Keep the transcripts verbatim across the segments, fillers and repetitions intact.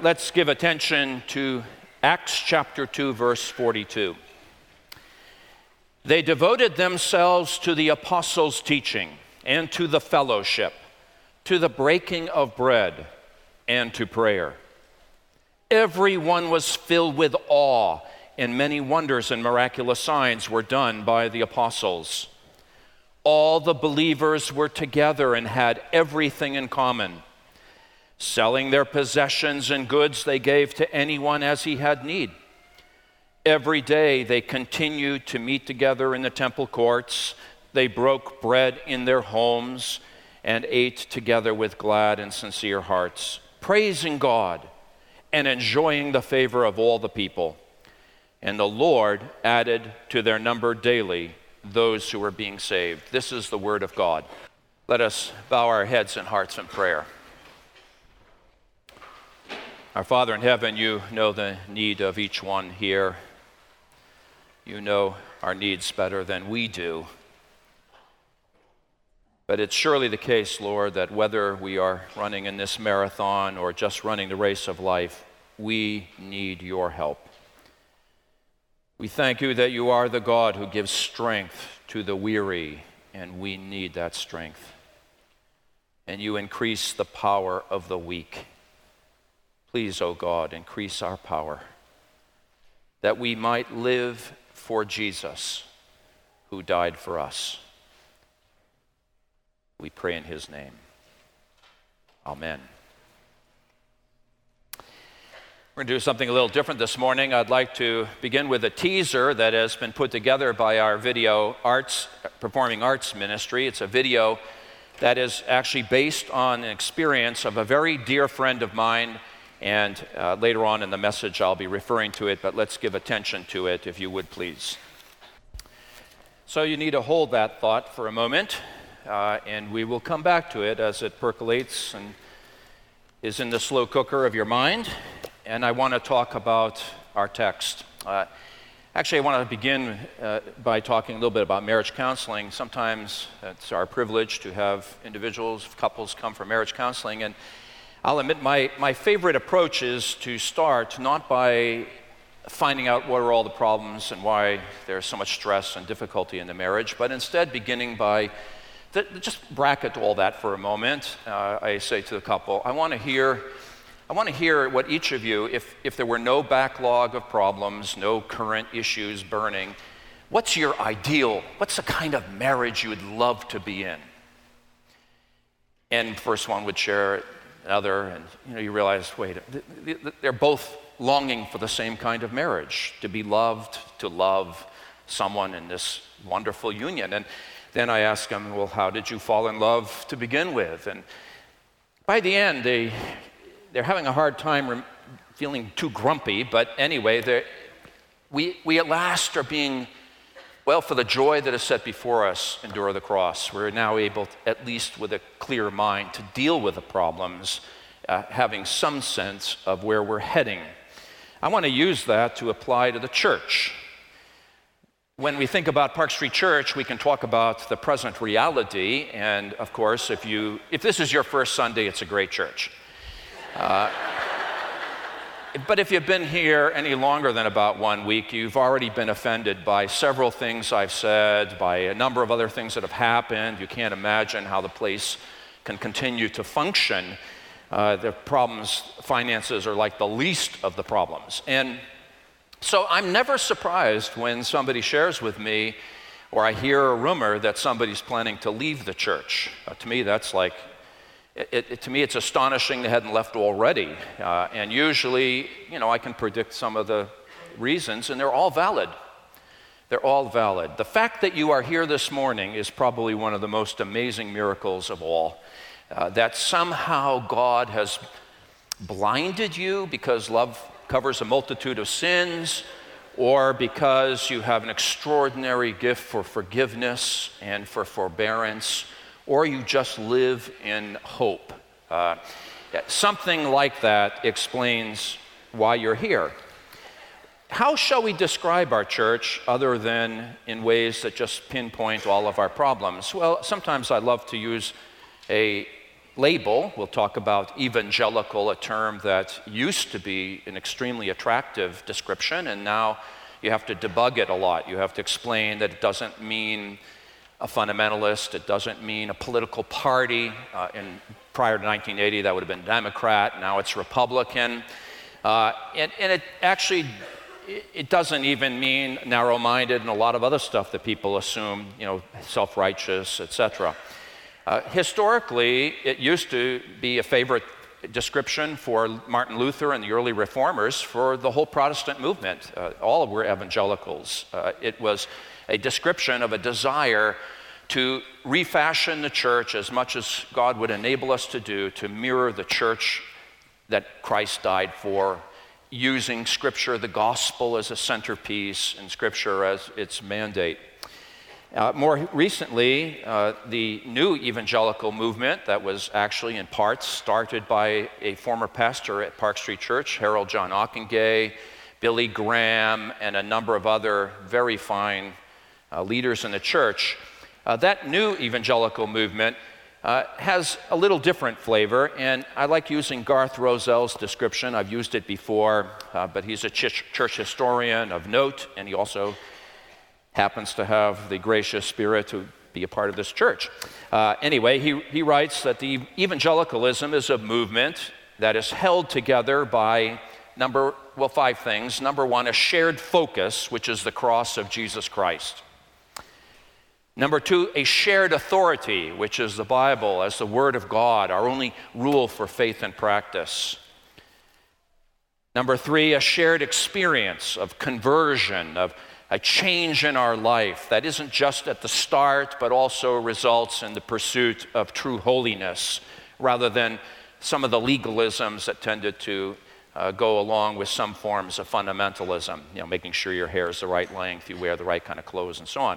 let's give attention to Acts chapter two, verse forty-two. They devoted themselves to the apostles' teaching and to the fellowship, to the breaking of bread and to prayer. Everyone was filled with awe, and many wonders and miraculous signs were done by the apostles. All the believers were together and had everything in common. Selling their possessions and goods, they gave to anyone as he had need. Every day they continued to meet together in the temple courts. They broke bread in their homes and ate together with glad and sincere hearts, praising God and enjoying the favor of all the people. And the Lord added to their number daily those who were being saved. This is the word of God. Let us bow our heads and hearts in prayer. Our Father in heaven, you know the need of each one here. You know our needs better than we do. But it's surely the case, Lord, that whether we are running in this marathon or just running the race of life, we need your help. We thank you that you are the God who gives strength to the weary, and we need that strength. And you increase the power of the weak. Please, O God, increase our power, that we might live for Jesus, who died for us. We pray in his name. Amen. We're going to do something a little different this morning. I'd like to begin with a teaser that has been put together by our video arts, performing arts ministry. It's a video that is actually based on an experience of a very dear friend of mine, and uh, later on in the message I'll be referring to it, but let's give attention to it if you would please. So you need to hold that thought for a moment, uh, and we will come back to it as it percolates and is in the slow cooker of your mind. And I want to talk about our text. Uh, actually, I want to begin uh, by talking a little bit about marriage counseling. Sometimes it's our privilege to have individuals, couples come for marriage counseling. And I'll admit my, my favorite approach is to start not by finding out what are all the problems and why there's so much stress and difficulty in the marriage, but instead beginning by th- just bracket all that for a moment. Uh, I say to the couple, I want to hear I want to hear what each of you, if, if there were no backlog of problems, no current issues burning, what's your ideal, what's the kind of marriage you would love to be in? And first one would share another, and you know, you realize, wait, they're both longing for the same kind of marriage, to be loved, to love someone in this wonderful union. And then I ask them, well, how did you fall in love to begin with? And by the end, they... They're having a hard time rem- feeling too grumpy, but anyway, we, we at last are being, well, for the joy that is set before us, endure the cross. We're now able, to, at least with a clear mind, to deal with the problems, uh, having some sense of where we're heading. I want to use that to apply to the church. When we think about Park Street Church, we can talk about the present reality, and of course, if you if this is your first Sunday, it's a great church. Uh, but if you've been here any longer than about one week, you've already been offended by several things I've said, by a number of other things that have happened. You can't imagine how the place can continue to function. Uh, the problems, finances are like the least of the problems. And so I'm never surprised when somebody shares with me, or I hear a rumor that somebody's planning to leave the church. Uh, to me, that's like, It, it, to me, it's astonishing they hadn't left already. Uh, and usually, you know, I can predict some of the reasons, and they're all valid. They're all valid. The fact that you are here this morning is probably one of the most amazing miracles of all. Uh, that somehow God has blinded you because love covers a multitude of sins, or because you have an extraordinary gift for forgiveness and for forbearance, or you just live in hope. Uh, something like that explains why you're here. How shall we describe our church other than in ways that just pinpoint all of our problems? Well, sometimes I love to use a label. We'll talk about evangelical, a term that used to be an extremely attractive description, and now you have to debug it a lot. You have to explain that it doesn't mean a fundamentalist, it doesn't mean a political party. Uh, in prior to nineteen eighty, that would have been Democrat, now it's Republican. Uh, and, and it actually, it doesn't even mean narrow-minded and a lot of other stuff that people assume, you know, self-righteous, et cetera. Uh, historically, it used to be a favorite description for Martin Luther and the early reformers for the whole Protestant movement. Uh, all were evangelicals. Uh, it was a description of a desire to refashion the church as much as God would enable us to do, to mirror the church that Christ died for, using Scripture, the gospel, as a centerpiece and Scripture as its mandate. Uh, more recently, uh, the new evangelical movement that was actually in parts started by a former pastor at Park Street Church, Harold John Ockenga, Billy Graham, and a number of other very fine uh, leaders in the church. Uh, that new evangelical movement uh, has a little different flavor, and I like using Garth Rosel's description. I've used it before, uh, but he's a ch- church historian of note, and he also happens to have the gracious spirit to be a part of this church. Uh, anyway, he, he writes that the evangelicalism is a movement that is held together by number, well, five things. Number one, a shared focus, which is the cross of Jesus Christ. Number two, a shared authority, which is the Bible as the Word of God, our only rule for faith and practice. Number three, a shared experience of conversion, of a change in our life that isn't just at the start, but also results in the pursuit of true holiness, rather than some of the legalisms that tended to uh, go along with some forms of fundamentalism, you know, making sure your hair is the right length, you wear the right kind of clothes, and so on.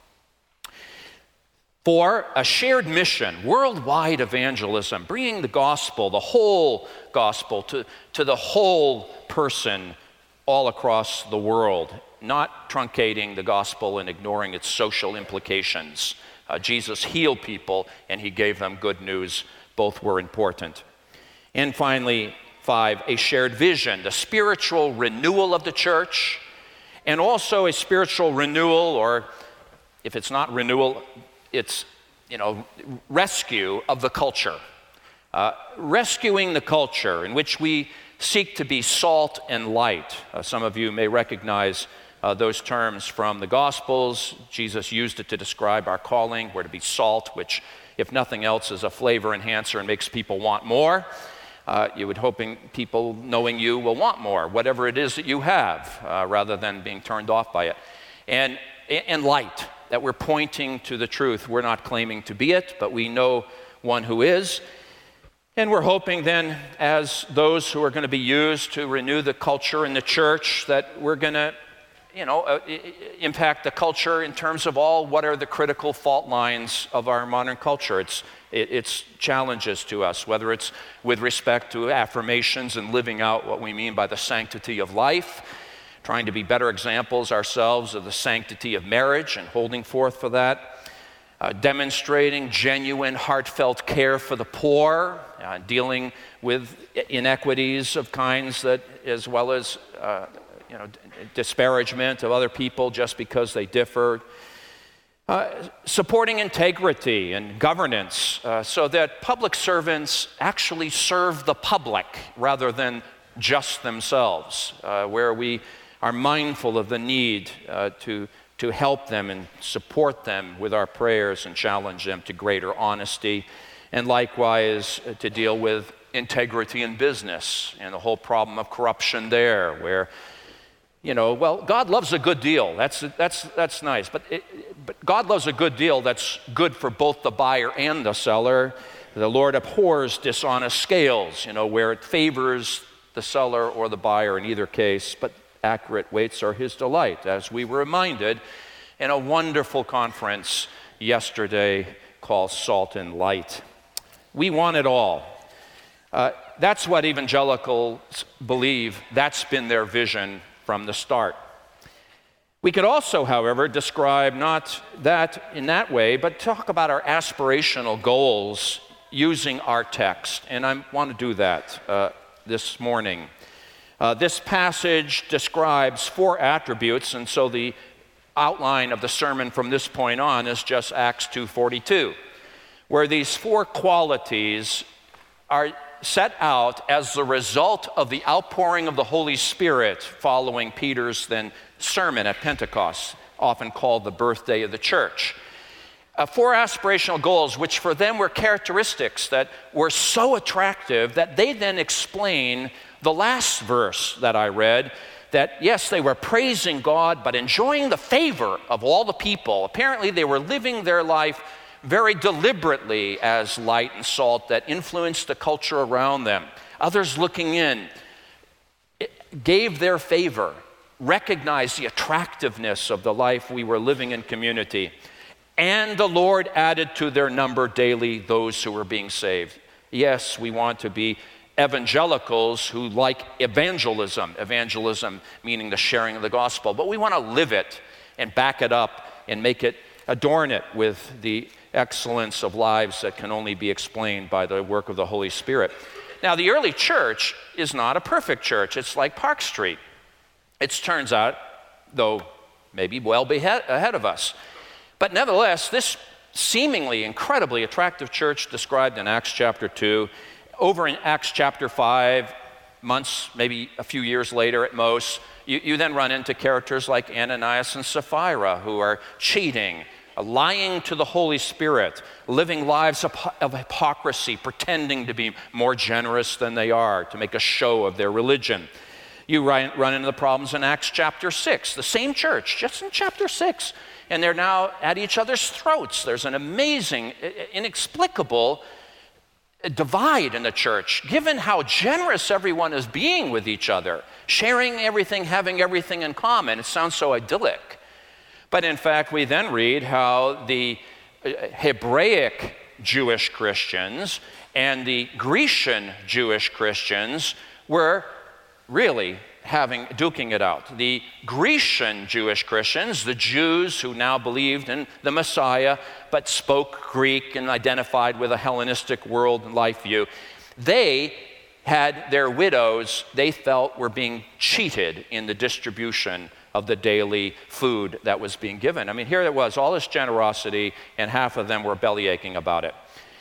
Four, a shared mission, worldwide evangelism, bringing the gospel, the whole gospel, to, to the whole person all across the world, not truncating the gospel and ignoring its social implications. Uh, Jesus healed people and he gave them good news. Both were important. And finally, five, a shared vision, the spiritual renewal of the church, and also a spiritual renewal, or if it's not renewal, it's, you know, rescue of the culture. Uh, rescuing the culture in which we seek to be salt and light. Uh, some of you may recognize uh, those terms from the Gospels. Jesus used it to describe our calling. We're to be salt, which, if nothing else, is a flavor enhancer and makes people want more. Uh, you would hoping people knowing you will want more, whatever it is that you have, uh, rather than being turned off by it. And, and light, that we're pointing to the truth. We're not claiming to be it, but we know one who is. And we're hoping then, as those who are going to be used to renew the culture in the church, that we're going to, you know, uh, impact the culture in terms of all what are the critical fault lines of our modern culture. It's, it, it's challenges to us, whether it's with respect to affirmations and living out what we mean by the sanctity of life, trying to be better examples ourselves of the sanctity of marriage and holding forth for that, uh, demonstrating genuine, heartfelt care for the poor, uh, dealing with inequities of kinds that, as well as, uh, you know, disparagement of other people just because they differ, uh, supporting integrity and governance uh, so that public servants actually serve the public rather than just themselves, uh, where we are mindful of the need uh, to, to help them and support them with our prayers and challenge them to greater honesty, and likewise uh, to deal with integrity in business and the whole problem of corruption there, where, you know, well, God loves a good deal. That's, that's, that's nice, but, it, but God loves a good deal that's good for both the buyer and the seller. The Lord abhors dishonest scales, you know, where it favors the seller or the buyer in either case, but accurate weights are his delight, as we were reminded in a wonderful conference yesterday called Salt and Light. We want it all. Uh, that's what evangelicals believe. That's been their vision from the start. We could also, however, describe not that in that way, but talk about our aspirational goals using our text, and I want to do that uh, this morning. Uh, this passage describes four attributes, and so the outline of the sermon from this point on is just Acts two forty-two, where these four qualities are set out as the result of the outpouring of the Holy Spirit following Peter's then sermon at Pentecost, often called the birthday of the church. Uh, four aspirational goals, which for them were characteristics that were so attractive that they then explain the last verse that I read, that yes, they were praising God, but enjoying the favor of all the people. Apparently, they were living their life very deliberately as light and salt that influenced the culture around them. Others looking in gave their favor, recognized the attractiveness of the life we were living in community. And the Lord added to their number daily those who were being saved. Yes, we want to be evangelicals who like evangelism, evangelism meaning the sharing of the gospel, but we want to live it and back it up and make it, adorn it with the excellence of lives that can only be explained by the work of the Holy Spirit. Now, the early church is not a perfect church. It's like Park Street. It turns out, though maybe well ahead of us. But nevertheless, this seemingly incredibly attractive church described in Acts chapter two, over in Acts chapter five, months, maybe a few years later at most, you, you then run into characters like Ananias and Sapphira who are cheating, lying to the Holy Spirit, living lives of, of hypocrisy, pretending to be more generous than they are, to make a show of their religion. You run, run into the problems in Acts chapter six, the same church, just in chapter six, and they're now at each other's throats. There's an amazing, inexplicable divide in the church, given how generous everyone is being with each other, sharing everything, having everything in common. It sounds so idyllic. But in fact, we then read how the Hebraic Jewish Christians and the Grecian Jewish Christians were really having, duking it out. The Grecian Jewish Christians, the Jews who now believed in the Messiah, but spoke Greek and identified with a Hellenistic world and life view, they had their widows, they felt, were being cheated in the distribution of the daily food that was being given. I mean, here it was, all this generosity, and half of them were bellyaching about it.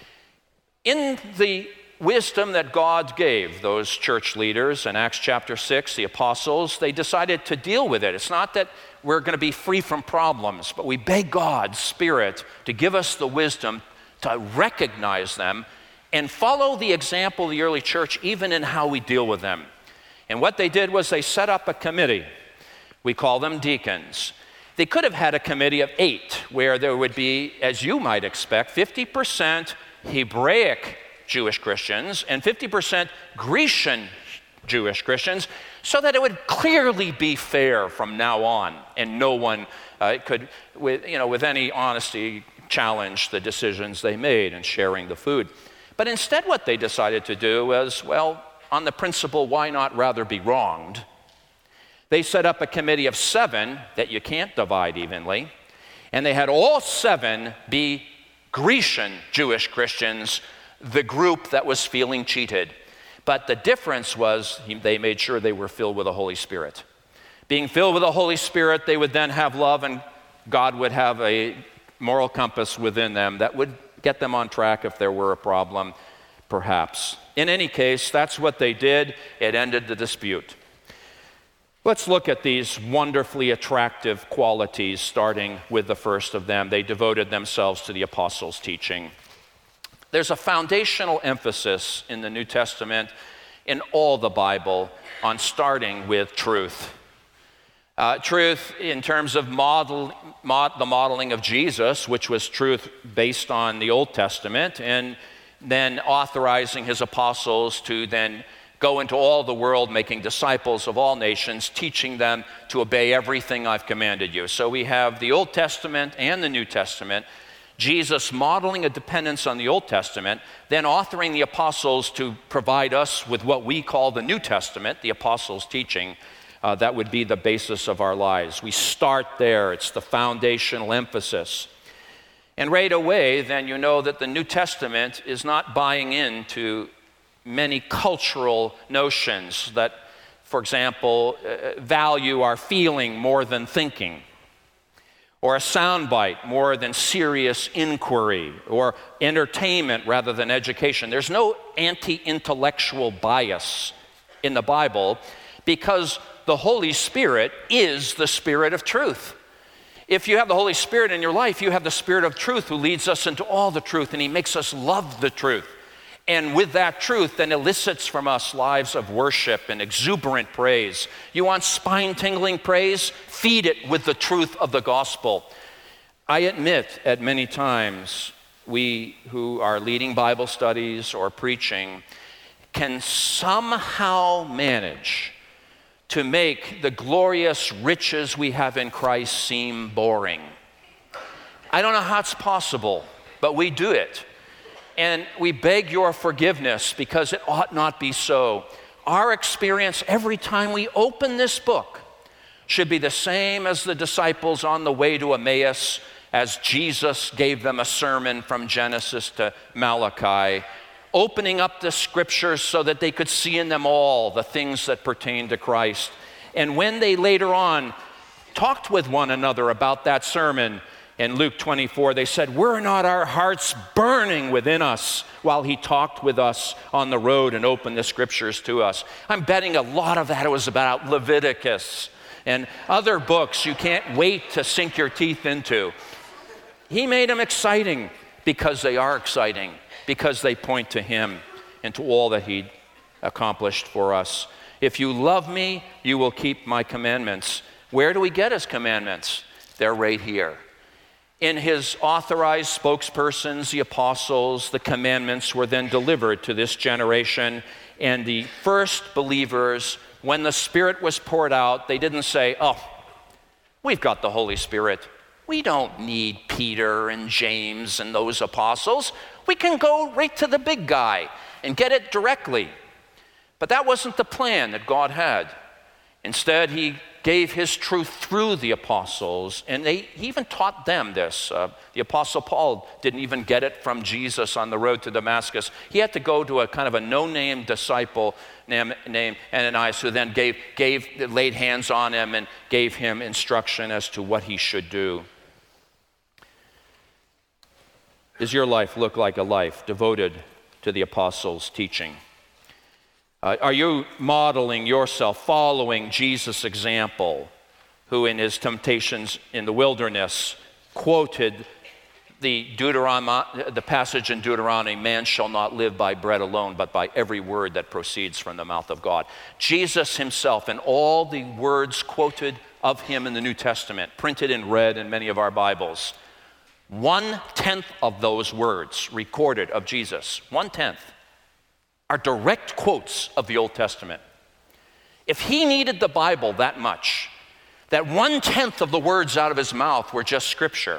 In the wisdom that God gave those church leaders in Acts chapter six, the apostles, they decided to deal with it. It's not that we're going to be free from problems, but we beg God's Spirit to give us the wisdom to recognize them and follow the example of the early church even in how we deal with them. And what they did was they set up a committee. We call them deacons. They could have had a committee of eight where there would be, as you might expect, fifty percent Hebraic Jewish Christians and fifty percent Grecian Jewish Christians, so that it would clearly be fair from now on, and no one uh, could, with, you know, with any honesty, challenge the decisions they made in sharing the food. But instead what they decided to do was, well, on the principle, why not rather be wronged? They set up a committee of seven that you can't divide evenly, and they had all seven be Grecian Jewish Christians, the group that was feeling cheated. But the difference was they made sure they were filled with the Holy Spirit. Being filled with the Holy Spirit, they would then have love, and God would have a moral compass within them that would get them on track if there were a problem, perhaps. In any case, that's what they did. It ended the dispute. Let's look at these wonderfully attractive qualities, starting with the first of them. They devoted themselves to the apostles' teaching. There's a foundational emphasis in the New Testament, in all the Bible, on starting with truth. Uh, truth in terms of model, mod, the modeling of Jesus, which was truth based on the Old Testament, and then authorizing his apostles to then go into all the world, making disciples of all nations, teaching them to obey everything I've commanded you. So we have the Old Testament and the New Testament, Jesus modeling a dependence on the Old Testament, then authoring the apostles to provide us with what we call the New Testament, the apostles' teaching. Uh, that would be the basis of our lives. We start there. It's the foundational emphasis. And right away, then you know that the New Testament is not buying into many cultural notions that, for example, uh, value our feeling more than thinking, or a soundbite more than serious inquiry, or entertainment rather than education. There's no anti-intellectual bias in the Bible because the Holy Spirit is the Spirit of truth. If you have the Holy Spirit in your life, you have the Spirit of truth who leads us into all the truth, and he makes us love the truth. And with that truth, then elicits from us lives of worship and exuberant praise. You want spine-tingling praise? Feed it with the truth of the gospel. I admit at many times, we who are leading Bible studies or preaching can somehow manage to make the glorious riches we have in Christ seem boring. I don't know how it's possible, but we do it. And we beg your forgiveness because it ought not be so. Our experience every time we open this book should be the same as the disciples on the way to Emmaus as Jesus gave them a sermon from Genesis to Malachi, opening up the scriptures so that they could see in them all the things that pertain to Christ. And when they later on talked with one another about that sermon, in Luke twenty-four, they said, "Were not our hearts burning within us while he talked with us on the road and opened the scriptures to us?" I'm betting a lot of that was about Leviticus and other books you can't wait to sink your teeth into. He made them exciting because they are exciting, because they point to him and to all that he accomplished for us. If you love me, you will keep my commandments. Where do we get his commandments? They're right here. In his authorized spokespersons, the apostles, the commandments were then delivered to this generation. And the first believers, when the Spirit was poured out, they didn't say, "Oh, we've got the Holy Spirit. We don't need Peter and James and those apostles. We can go right to the big guy and get it directly." But that wasn't the plan that God had. Instead, he gave his truth through the apostles, and they, he even taught them this. Uh, the Apostle Paul didn't even get it from Jesus on the road to Damascus. He had to go to a kind of a no-name disciple named, named Ananias, who then gave, gave, laid hands on him and gave him instruction as to what he should do. Does your life look like a life devoted to the apostles' teaching? Uh, are you modeling yourself, following Jesus' example, who in his temptations in the wilderness quoted the, Deuteronomy, the passage in Deuteronomy, "Man shall not live by bread alone, but by every word that proceeds from the mouth of God." Jesus himself, and all the words quoted of him in the New Testament, printed in red in many of our Bibles, one-tenth of those words recorded of Jesus, one-tenth, are direct quotes of the Old Testament. If he needed the Bible that much, that one-tenth of the words out of his mouth were just scripture,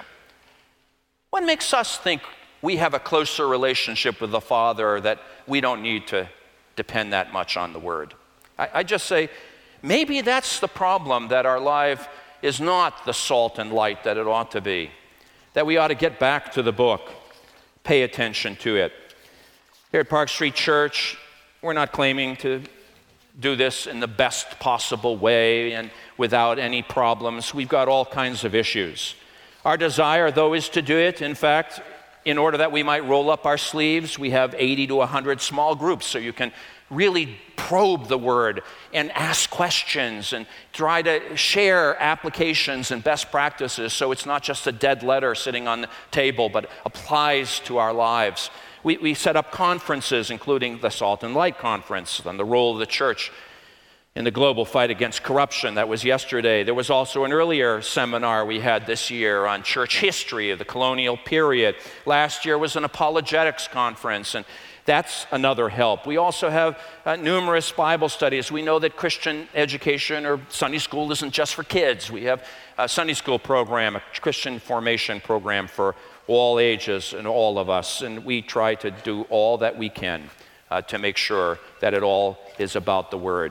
what makes us think we have a closer relationship with the Father that we don't need to depend that much on the Word? I, I just say, maybe that's the problem, that our life is not the salt and light that it ought to be, that we ought to get back to the book, pay attention to it. Here at Park Street Church, we're not claiming to do this in the best possible way and without any problems. We've got all kinds of issues. Our desire, though, is to do it. In fact, in order that we might roll up our sleeves, we have eighty to one hundred small groups, so you can really probe the Word and ask questions and try to share applications and best practices, so it's not just a dead letter sitting on the table, but applies to our lives. We, we set up conferences, including the Salt and Light Conference on the role of the church in the global fight against corruption. That was yesterday. There was also an earlier seminar we had this year on church history of the colonial period. Last year was an apologetics conference, and that's another help. We also have uh, numerous Bible studies. We know that Christian education or Sunday school isn't just for kids. We have a Sunday school program, a Christian formation program for all ages and all of us, and we try to do all that we can uh, to make sure that it all is about the Word.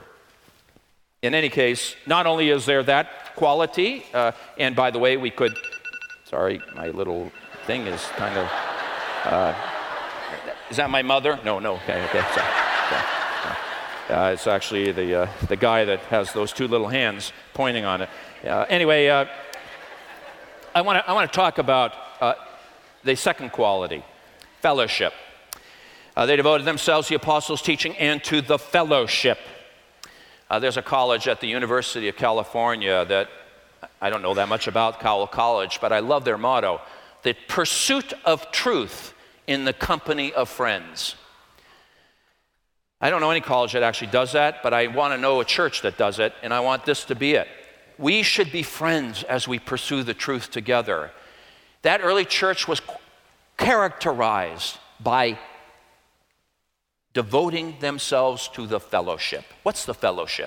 In any case, not only is there that quality, uh, and by the way, we could, sorry, my little thing is kind of, uh, is that my mother? No, no, okay, okay, sorry. sorry. Uh, it's actually the, uh, the guy that has those two little hands pointing on it. Uh, anyway, uh, I want to I want to talk about uh, the second quality, fellowship. Uh, they devoted themselves to the apostles' teaching and to the fellowship. Uh, there's a college at the University of California that I don't know that much about, Cowell College, but I love their motto, the pursuit of truth in the company of friends. I don't know any college that actually does that, but I want to know a church that does it, and I want this to be it. We should be friends as we pursue the truth together. That early church was characterized by devoting themselves to the fellowship. What's the fellowship?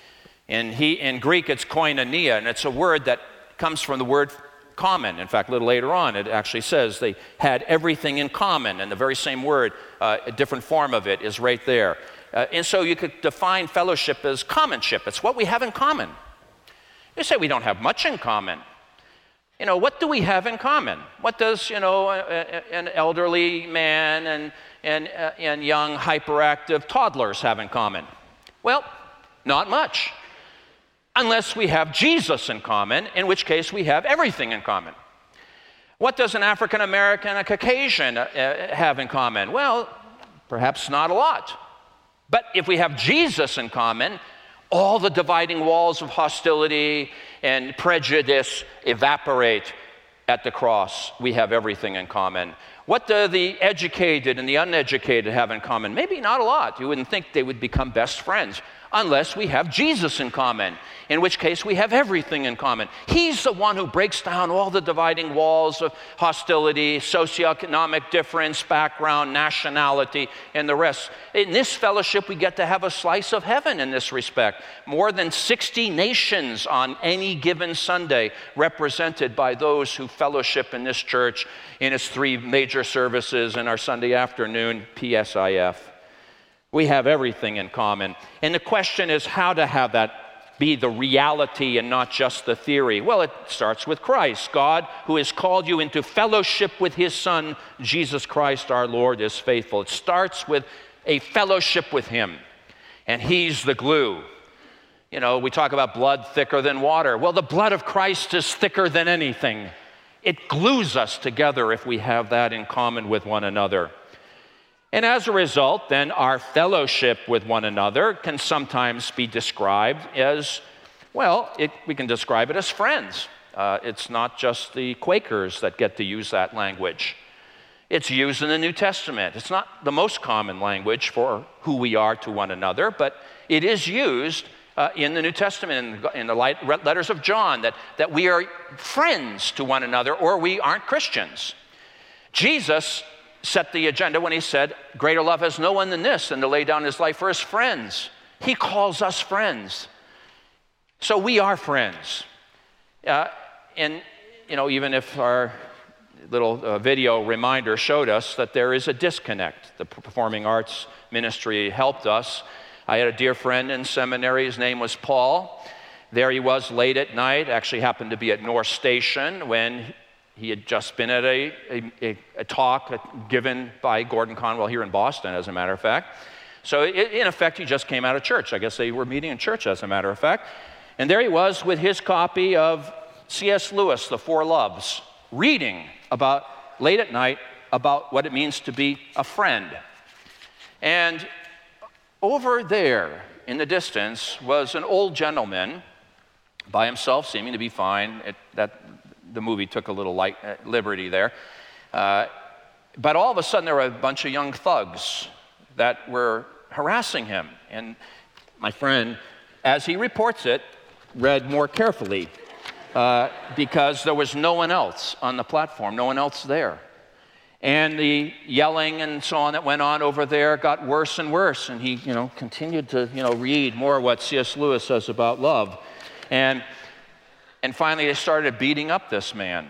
In, he, in Greek, it's koinonia, and it's a word that comes from the word common. In fact, a little later on, it actually says they had everything in common, and the very same word, uh, a different form of it, is right there. Uh, and so you could define fellowship as commonship. It's what we have in common. You say we don't have much in common. You know, what do we have in common? What does, you know, a, a, an elderly man and, and, uh, and young hyperactive toddlers have in common? Well, not much. Unless we have Jesus in common, in which case we have everything in common. What does an African American, a Caucasian uh, have in common? Well, perhaps not a lot. But if we have Jesus in common, all the dividing walls of hostility and prejudice evaporate at the cross. We have everything in common. What do the educated and the uneducated have in common? Maybe not a lot. You wouldn't think they would become best friends unless we have Jesus in common, in which case we have everything in common. He's the one who breaks down all the dividing walls of hostility, socioeconomic difference, background, nationality, and the rest. In this fellowship, we get to have a slice of heaven in this respect. More than sixty nations on any given Sunday represented by those who fellowship in this church in its three major services and our Sunday afternoon P S I F. We have everything in common. And the question is how to have that be the reality and not just the theory. Well, it starts with Christ. God, who has called you into fellowship with his Son, Jesus Christ our Lord, is faithful. It starts with a fellowship with him, and he's the glue. You know, we talk about blood thicker than water. Well, the blood of Christ is thicker than anything. It glues us together if we have that in common with one another. And as a result, then, our fellowship with one another can sometimes be described as, well, it, we can describe it as friends. Uh, it's not just the Quakers that get to use that language. It's used in the New Testament. It's not the most common language for who we are to one another, but it is used uh, in the New Testament, in the, in the light, letters of John, that, that we are friends to one another or we aren't Christians. Jesus set the agenda when he said, greater love has no one than this, than to lay down his life for his friends. He calls us friends. So we are friends. Uh, and, you know, even if our little uh, video reminder showed us that there is a disconnect. The performing arts ministry helped us. I had a dear friend in seminary. His name was Paul. There he was late at night, actually happened to be at North Station when he had just been at a, a, a talk given by Gordon Conwell here in Boston, as a matter of fact. So in effect, he just came out of church. I guess they were meeting in church, as a matter of fact. And there he was with his copy of C S Lewis, The Four Loves, reading about, late at night, about what it means to be a friend. And over there in the distance was an old gentleman by himself, seeming to be fine. It, that the movie took a little light uh, liberty there. Uh, but all of a sudden, there were a bunch of young thugs that were harassing him. And my friend, as he reports it, read more carefully uh, because there was no one else on the platform, no one else there. And the yelling and so on that went on over there got worse and worse. And he, you know, continued to, you know, read more what C S Lewis says about love. And And finally, they started beating up this man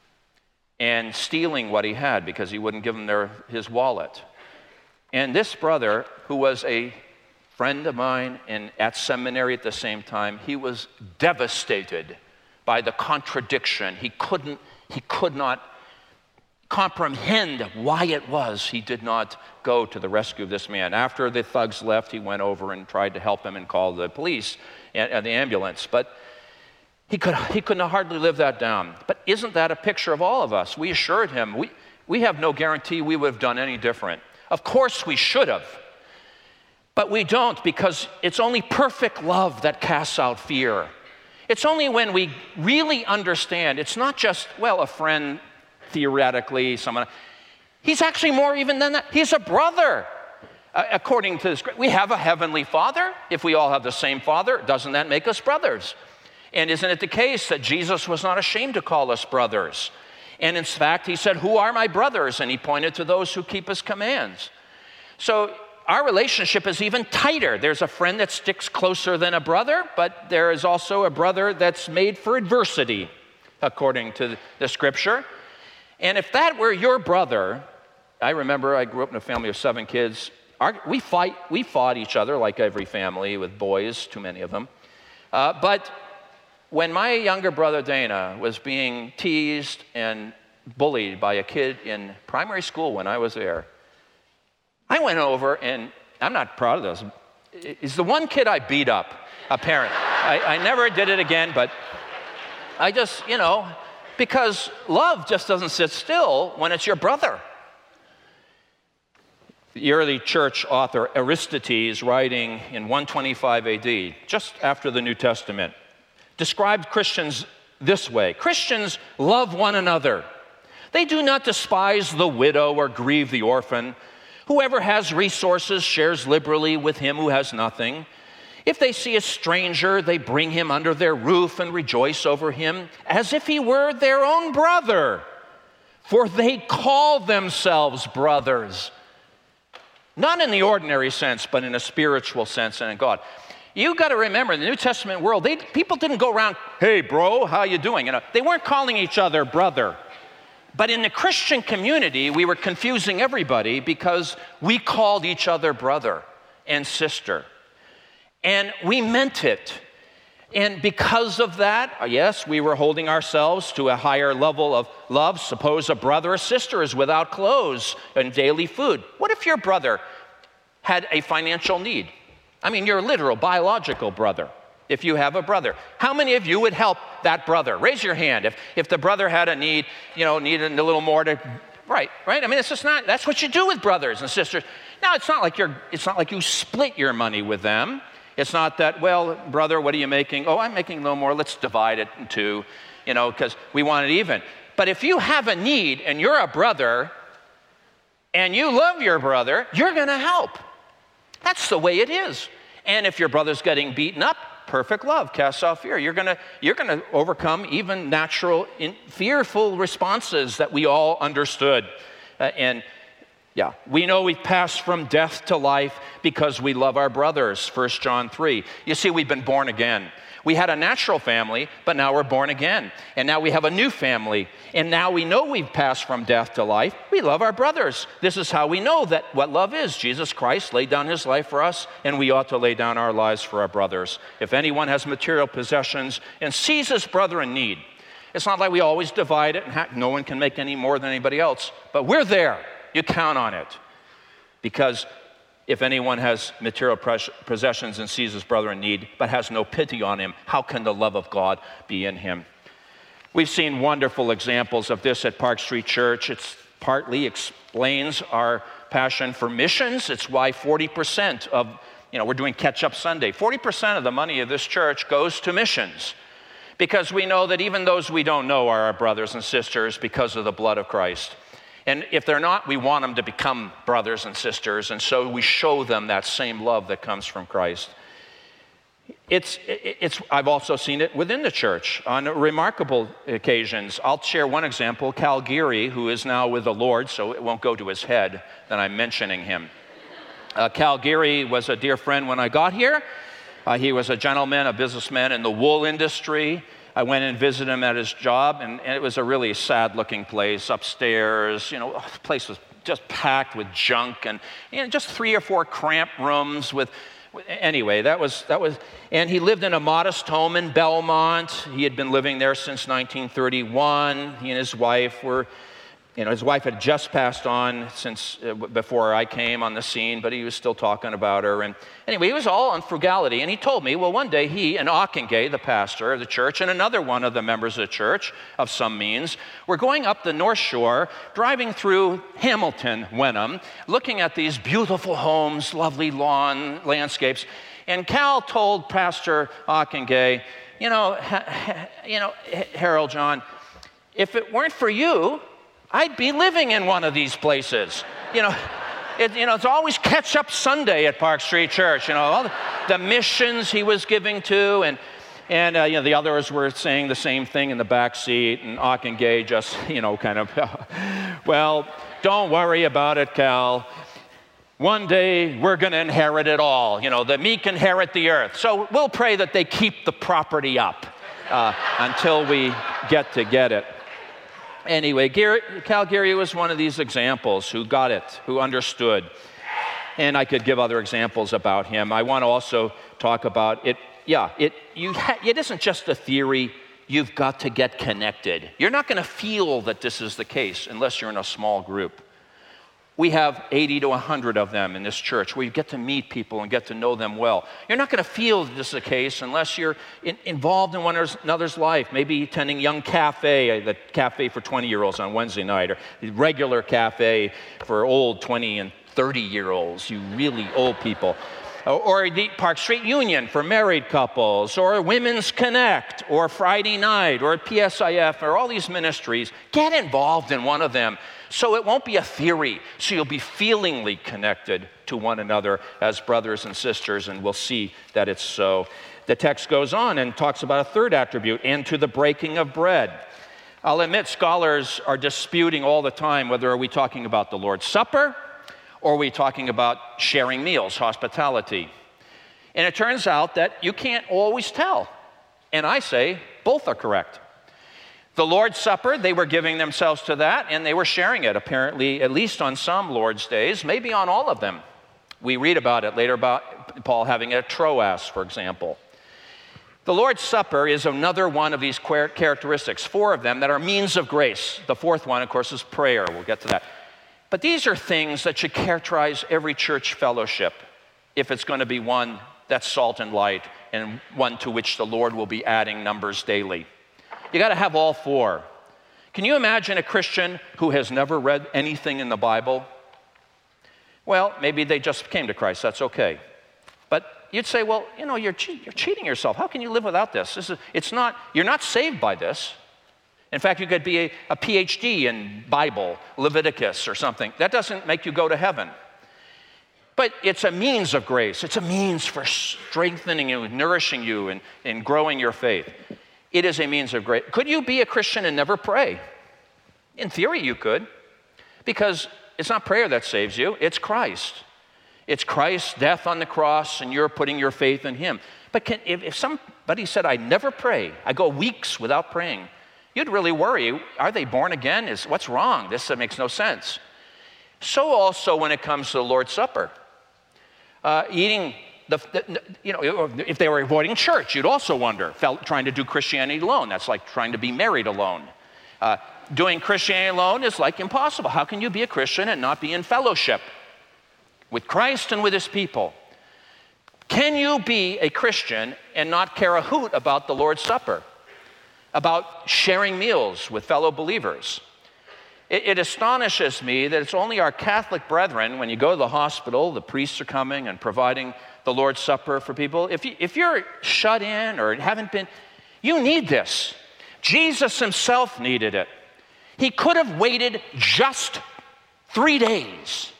and stealing what he had because he wouldn't give them their, his wallet. And this brother, who was a friend of mine and at seminary at the same time, he was devastated by the contradiction. He couldn't, he could not comprehend why it was he did not go to the rescue of this man. After the thugs left, he went over and tried to help him and called the police and, and the ambulance. But he could he could not hardly live that down. But isn't that a picture of all of us? We assured him, we, we have no guarantee we would have done any different. Of course we should have. But we don't, because it's only perfect love that casts out fear. It's only when we really understand, it's not just, well, a friend, theoretically, someone. He's actually more even than that. He's a brother. Uh, according to this, we have a heavenly Father. If we all have the same Father, doesn't that make us brothers? And isn't it the case that Jesus was not ashamed to call us brothers? And in fact, he said, "Who are my brothers?" And he pointed to those who keep his commands. So our relationship is even tighter. There's a friend that sticks closer than a brother, but there is also a brother that's made for adversity, according to the scripture. And if that were your brother, I remember I grew up in a family of seven kids. Our, we fight, we fought each other like every family with boys, too many of them. Uh, but when my younger brother Dana was being teased and bullied by a kid in primary school when I was there, I went over, and I'm not proud of this. It's the one kid I beat up, a parent. I, I never did it again, but I just, you know, because love just doesn't sit still when it's your brother. The early church author Aristides, writing in one twenty-five A D, just after the New Testament, described Christians this way: Christians love one another. They do not despise the widow or grieve the orphan. Whoever has resources shares liberally with him who has nothing. If they see a stranger, they bring him under their roof and rejoice over him as if he were their own brother. For they call themselves brothers. Not in the ordinary sense, but in a spiritual sense and in God. You got to remember, in the New Testament world, they, people didn't go around, "Hey, bro, how you doing?" You know, they weren't calling each other brother. But in the Christian community, we were confusing everybody because we called each other brother and sister. And we meant it. And because of that, yes, we were holding ourselves to a higher level of love. Suppose a brother or sister is without clothes and daily food. What if your brother had a financial need? I mean, your literal, biological brother, if you have a brother. How many of you would help that brother? Raise your hand. If, if the brother had a need, you know, needed a little more to, right, right? I mean, it's just not, that's what you do with brothers and sisters. Now, it's not like you're, it's not like you split your money with them. It's not that, well, brother, what are you making? Oh, I'm making a little more. Let's divide it in two, you know, because we want it even. But if you have a need and you're a brother and you love your brother, you're going to help. That's the way it is. And if your brother's getting beaten up, perfect love casts out fear. You're going to you're going to overcome even natural, in, fearful responses that we all understood. Uh, and Yeah, we know we've passed from death to life because we love our brothers, First John three. You see, we've been born again. We had a natural family, but now we're born again. And now we have a new family. And now we know we've passed from death to life. We love our brothers. This is how we know that what love is. Jesus Christ laid down his life for us, and we ought to lay down our lives for our brothers. If anyone has material possessions and sees his brother in need, it's not like we always divide it, and ha- no one can make any more than anybody else. But we're there. You count on it. Because if anyone has material possessions and sees his brother in need, but has no pity on him, how can the love of God be in him? We've seen wonderful examples of this at Park Street Church. It partly explains our passion for missions. It's why forty percent of, you know, we're doing Catch-Up Sunday. forty percent of the money of this church goes to missions. Because we know that even those we don't know are our brothers and sisters because of the blood of Christ. And if they're not, we want them to become brothers and sisters, and so we show them that same love that comes from Christ. It's, it's, I've also seen it within the church on remarkable occasions. I'll share one example. Cal Geary, who is now with the Lord, so it won't go to his head that I'm mentioning him. Uh, Cal Geary was a dear friend when I got here. Uh, he was a gentleman, a businessman in the wool industry. I went and visited him at his job, and, and it was a really sad-looking place upstairs. You know, the place was just packed with junk, and you know, just three or four cramped rooms with, with. Anyway, that was that was. And he lived in a modest home in Belmont. He had been living there since nineteen thirty-one. He and his wife were, You know, his wife had just passed on since uh, before I came on the scene, but he was still talking about her. And anyway, he was all on frugality, and he told me, well, one day he and Ockengay, the pastor of the church, and another one of the members of the church of some means, were going up the North Shore, driving through Hamilton, Wenham, looking at these beautiful homes, lovely lawn landscapes. And Cal told Pastor Ockengay, you know, ha, ha, you know, Harold John, if it weren't for you, I'd be living in one of these places. You know, it, you know, it's always Catch-Up Sunday at Park Street Church. You know, all the, the missions he was giving to, and and uh, you know, the others were saying the same thing in the back seat, and Ockengay just, you know, kind of, well, don't worry about it, Cal. One day we're going to inherit it all. You know, the meek inherit the earth. So we'll pray that they keep the property up uh, until we get to get it. Anyway, Gary, Cal Gary was one of these examples who got it, who understood. And I could give other examples about him. I want to also talk about it. Yeah, it, you ha- it isn't just a theory. You've got to get connected. You're not going to feel that this is the case unless you're in a small group. We have eighty to one hundred of them in this church where you get to meet people and get to know them well. You're not going to feel that this is the case unless you're in, involved in one another's life, maybe attending Young Cafe, the cafe for twenty-year-olds on Wednesday night, or the regular cafe for old twenty and thirty-year-olds, you really old people. Or the Park Street Union for married couples, or Women's Connect, or Friday night, or P S I F, or all these ministries. Get involved in one of them so it won't be a theory, so you'll be feelingly connected to one another as brothers and sisters, and we'll see that it's so. The text goes on and talks about a third attribute, and to the breaking of bread. I'll admit scholars are disputing all the time whether are we talking about the Lord's Supper, or are we talking about sharing meals, hospitality? And it turns out that you can't always tell. And I say both are correct. The Lord's Supper, they were giving themselves to that, and they were sharing it, apparently, at least on some Lord's days, maybe on all of them. We read about it later about Paul having it at Troas, for example. The Lord's Supper is another one of these characteristics, four of them, that are means of grace. The fourth one, of course, is prayer. We'll get to that. But these are things that should characterize every church fellowship if it's going to be one that's salt and light and one to which the Lord will be adding numbers daily. You got to have all four. Can you imagine a Christian who has never read anything in the Bible? Well, maybe they just came to Christ. That's okay. But you'd say, well, you know, you're, che- you're cheating yourself. How can you live without this? This is, it's not, you're not saved by this. In fact, you could be a, a P H D in Bible, Leviticus or something. That doesn't make you go to heaven. But it's a means of grace. It's a means for strengthening you, nourishing you, and, and growing your faith. It is a means of grace. Could you be a Christian and never pray? In theory, you could. Because it's not prayer that saves you. It's Christ. It's Christ's death on the cross, and you're putting your faith in him. But can, if, if somebody said, I never pray, I go weeks without praying, you'd really worry, are they born again? Is what's wrong? This uh, makes no sense. So also when it comes to the Lord's Supper. Uh, eating, the, the, you know, if they were avoiding church, you'd also wonder, felt, trying to do Christianity alone. That's like trying to be married alone. Uh, doing Christianity alone is like impossible. How can you be a Christian and not be in fellowship with Christ and with his people? Can you be a Christian and not care a hoot about the Lord's Supper? About sharing meals with fellow believers? It, it astonishes me that it's only our Catholic brethren, when you go to the hospital, the priests are coming and providing the Lord's Supper for people. If, you, if you're shut in or haven't been, you need this. Jesus himself needed it. He could have waited just three days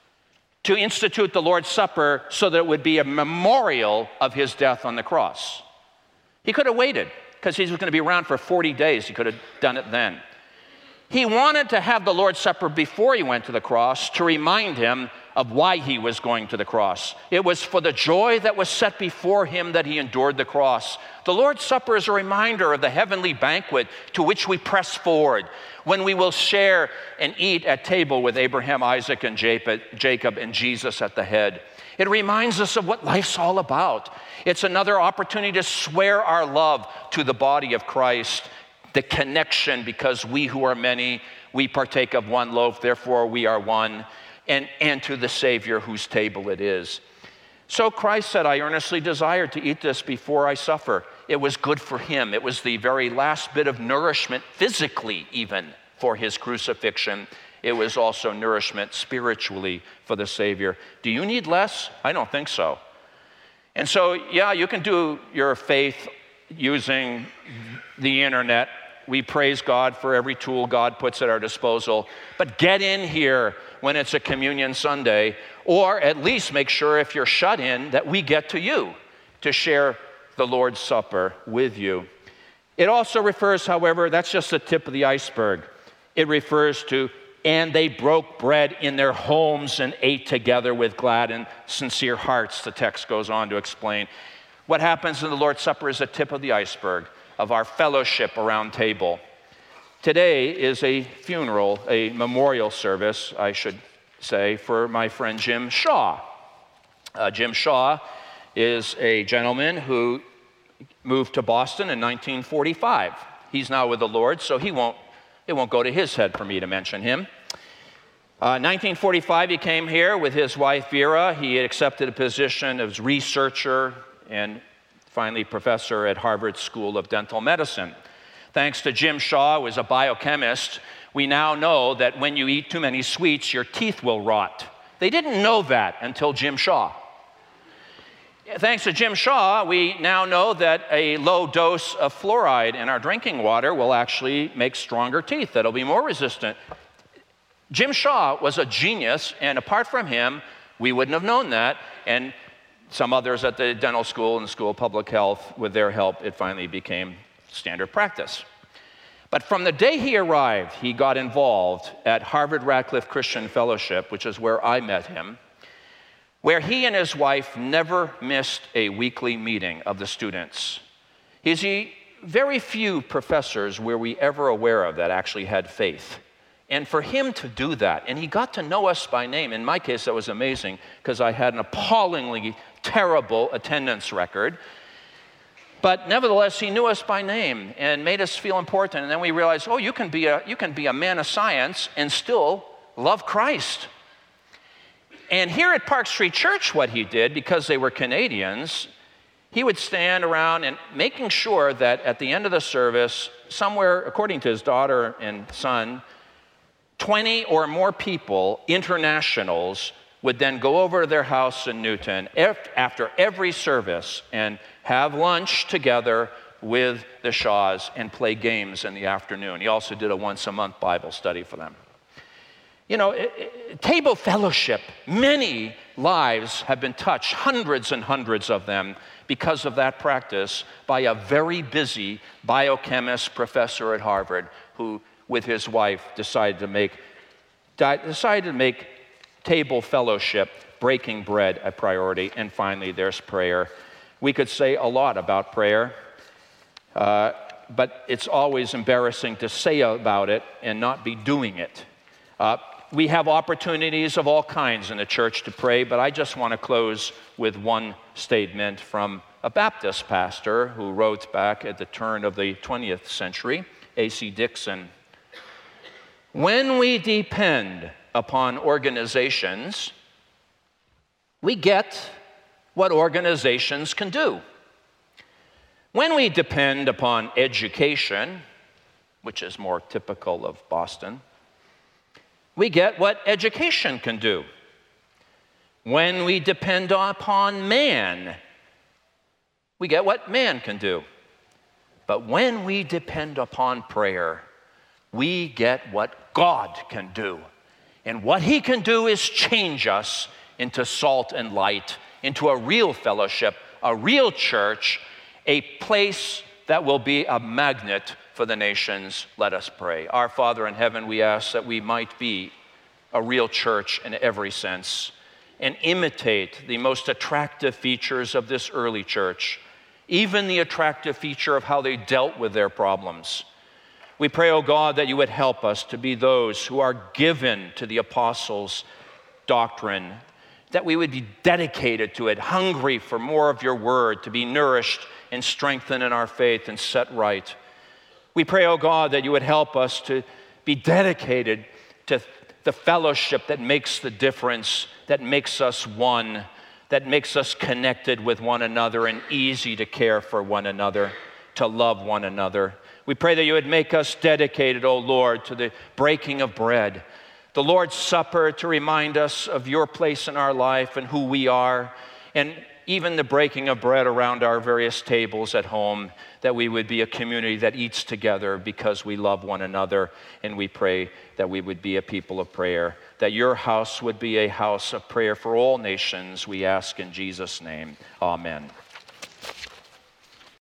to institute the Lord's Supper so that it would be a memorial of his death on the cross. He could have waited because he was going to be around for forty days. He could have done it then. He wanted to have the Lord's Supper before he went to the cross to remind him of why he was going to the cross. It was for the joy that was set before him that he endured the cross. The Lord's Supper is a reminder of the heavenly banquet to which we press forward when we will share and eat at table with Abraham, Isaac, and Jacob, and Jesus at the head. It reminds us of what life's all about. It's another opportunity to swear our love to the body of Christ, the connection, because we who are many, we partake of one loaf, therefore we are one, and, and to the Savior whose table it is. So Christ said, I earnestly desired to eat this before I suffer. It was good for him. It was the very last bit of nourishment, physically even, for his crucifixion. It was also nourishment spiritually for the Savior. Do you need less? I don't think so. And so, yeah, you can do your faith using the internet. We praise God for every tool God puts at our disposal. But get in here when it's a communion Sunday, or at least make sure if you're shut in that we get to you to share the Lord's Supper with you. It also refers, however, that's just the tip of the iceberg. It refers to, and they broke bread in their homes and ate together with glad and sincere hearts, the text goes on to explain. What happens in the Lord's Supper is a tip of the iceberg of our fellowship around table. Today is a funeral, a memorial service, I should say, for my friend Jim Shaw. Uh, Jim Shaw is a gentleman who moved to Boston in nineteen forty-five. He's now with the Lord, so he won't, it won't go to his head for me to mention him. Uh, nineteen forty-five, he came here with his wife Vera. He accepted a position as researcher and finally professor at Harvard School of Dental Medicine. Thanks to Jim Shaw, who was a biochemist, we now know that when you eat too many sweets, your teeth will rot. They didn't know that until Jim Shaw. Thanks to Jim Shaw, we now know that a low dose of fluoride in our drinking water will actually make stronger teeth that'll be more resistant. Jim Shaw was a genius, and apart from him, we wouldn't have known that. And some others at the dental school and the School of Public Health, with their help, it finally became standard practice. But from the day he arrived, he got involved at Harvard Radcliffe Christian Fellowship, which is where I met him, where he and his wife never missed a weekly meeting of the students. He's the very few professors were we ever aware of that actually had faith. And for him to do that, and he got to know us by name. In my case, that was amazing because I had an appallingly terrible attendance record. But nevertheless, he knew us by name and made us feel important. And then we realized, oh, you can be a, you can be a man of science and still love Christ. And here at Park Street Church, what he did, because they were Canadians, he would stand around and making sure that at the end of the service, somewhere, according to his daughter and son, twenty or more people, internationals, would then go over to their house in Newton after every service and have lunch together with the Shaws and play games in the afternoon. He also did a once-a-month Bible study for them. You know, it, it, table fellowship, many lives have been touched, hundreds and hundreds of them, because of that practice by a very busy biochemist professor at Harvard who, with his wife, decided to make, decided to make table fellowship, breaking bread, a priority. And finally, there's prayer. We could say a lot about prayer, uh, but it's always embarrassing to say about it and not be doing it. Uh, we have opportunities of all kinds in the church to pray, but I just want to close with one statement from a Baptist pastor who wrote back at the turn of the twentieth century, A C Dixon. When we depend upon organizations, we get what organizations can do. When we depend upon education, which is more typical of Boston, we get what education can do. When we depend upon man, we get what man can do. But when we depend upon prayer, we get what God can do. And what he can do is change us into salt and light, into a real fellowship, a real church, a place that will be a magnet for the nations. Let us pray. Our Father in heaven, we ask that we might be a real church in every sense and imitate the most attractive features of this early church, even the attractive feature of how they dealt with their problems. We pray, O God, that you would help us to be those who are given to the apostles' doctrine, that we would be dedicated to it, hungry for more of your word, to be nourished and strengthened in our faith and set right. We pray, oh God, that you would help us to be dedicated to the fellowship that makes the difference, that makes us one, that makes us connected with one another and easy to care for one another, to love one another. We pray that you would make us dedicated, O Lord, to the breaking of bread, the Lord's Supper to remind us of your place in our life and who we are, and even the breaking of bread around our various tables at home, that we would be a community that eats together because we love one another, and we pray that we would be a people of prayer, that your house would be a house of prayer for all nations, we ask in Jesus' name. Amen.